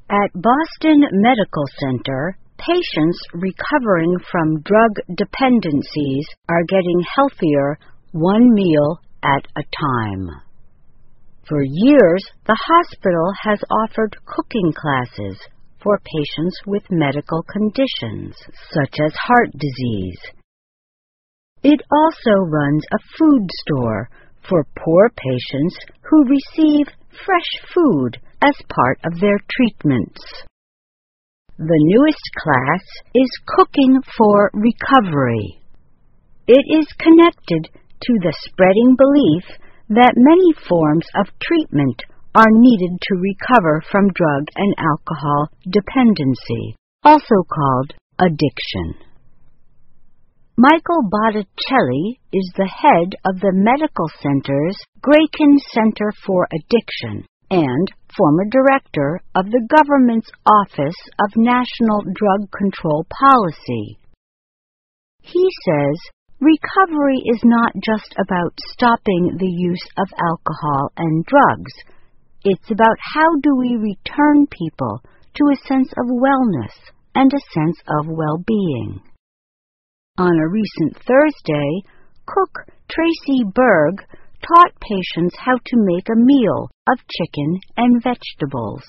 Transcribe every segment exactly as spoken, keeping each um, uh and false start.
At Boston Medical Center, patients recovering from drug dependencies are getting healthier one meal at a time. For years, the hospital has offered cooking classes for patients with medical conditions, such as heart disease. It also runs a food store for poor patients who receive fresh food as part of their treatments. The newest class is Cooking for Recovery. It is connected to the spreading belief that many forms of treatment are needed to recover from drug and alcohol dependency, also called addiction. Michael Botticelli is the head of the medical center's Grayken Center for Addiction and former director of the government's Office of National Drug Control Policy. He says recovery is not just about stopping the use of alcohol and drugs. It's about how do we return people to a sense of wellness and a sense of well-being. On a recent Thursday, cook Tracy Berg taught patients how to make a meal of chicken and vegetables.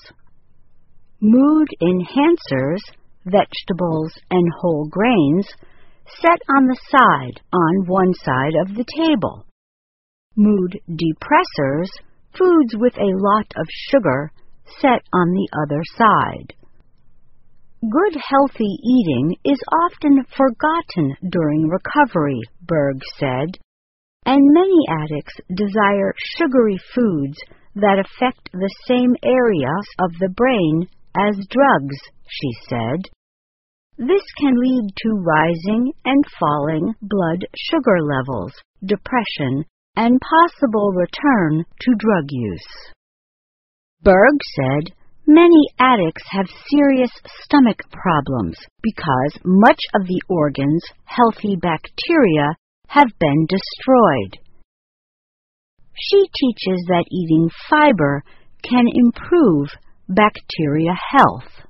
Mood enhancers, vegetables and whole grains, set on the side on one side of the table. Mood depressors, foods with a lot of sugar, set on the other side. Good healthy eating is often forgotten during recovery, Berg said, and many addicts desire sugary foods that affect the same areas of the brain as drugs, she said. This can lead to rising and falling blood sugar levels, depression, and possible return to drug use. Berg said many addicts have serious stomach problems because much of the organ's healthy bacteria have been destroyed. She teaches that eating fiber can improve bacteria health.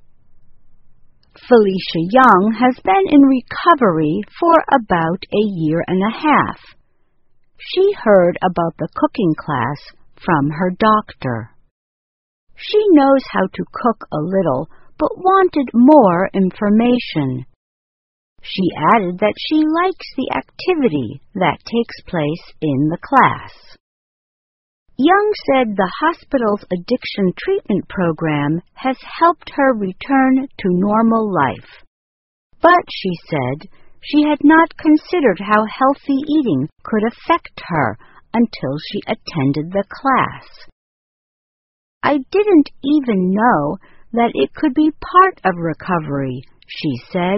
Felicia Young has been in recovery for about a year and a half. She heard about the cooking class from her doctor. She knows how to cook a little, but wanted more information. She added that she likes the activity that takes place in the class. Young said the hospital's addiction treatment program has helped her return to normal life. But, she said, she had not considered how healthy eating could affect her until she attended the class. I didn't even know that it could be part of recovery, she said.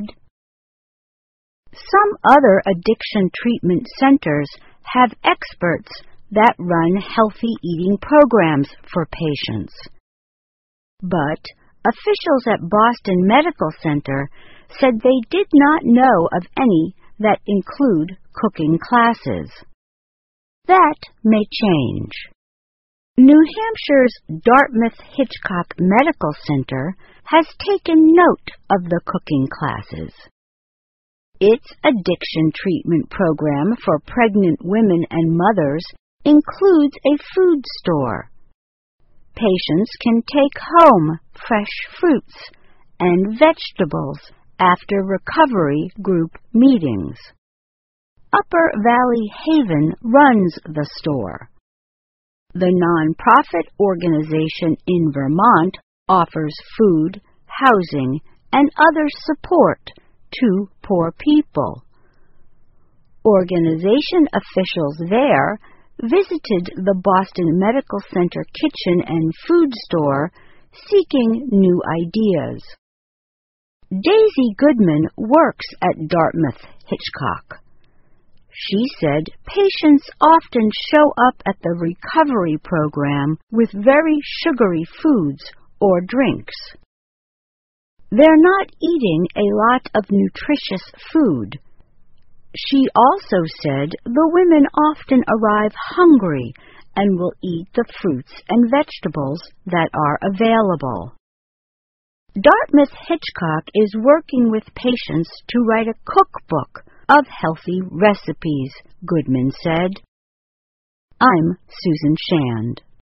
Some other addiction treatment centers have experts that run healthy eating programs for patients. But officials at Boston Medical Center said they did not know of any that include cooking classes. That may change. New Hampshire's Dartmouth-Hitchcock Medical Center has taken note of the cooking classes. Its addiction treatment program for pregnant women and mothers includes a food store. Patients can take home fresh fruits and vegetables after recovery group meetings. Upper Valley Haven runs the store. The nonprofit organization in Vermont offers food, housing, and other support to poor people. Organization officials there visited the Boston Medical Center kitchen and food store seeking new ideas. Daisy Goodman works at Dartmouth-Hitchcock. She said patients often show up at the recovery program with very sugary foods or drinks. They're not eating a lot of nutritious food. She also said the women often arrive hungry and will eat the fruits and vegetables that are available. Dartmouth Hitchcock is working with patients to write a cookbook of healthy recipes, Goodman said. I'm Susan Shand.